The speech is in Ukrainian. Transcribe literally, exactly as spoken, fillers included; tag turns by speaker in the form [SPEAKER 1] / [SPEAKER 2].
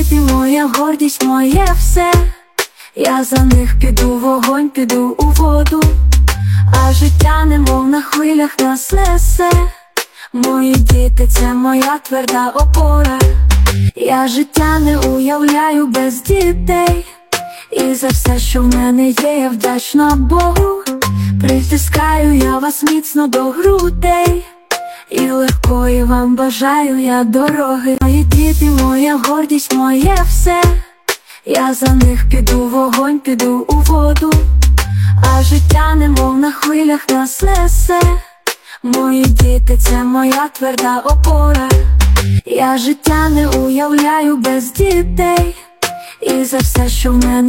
[SPEAKER 1] діти, моя гордість, моє все. Я за них піду в вогонь, піду у воду, а життя немов на хвилях нас несе. Мої діти – це моя тверда опора. Я життя не уявляю без дітей, і за все, що в мене є, я вдячна Богу. Притискаю я вас міцно до грудей, і легкої вам бажаю я дороги. Мої діти, моя гордість, моє все. Я за них піду в вогонь, піду у воду, а життя немов на хвилях нас несе. Мої діти – це моя тверда опора. Я життя не уявляю без дітей, і за все, що в мене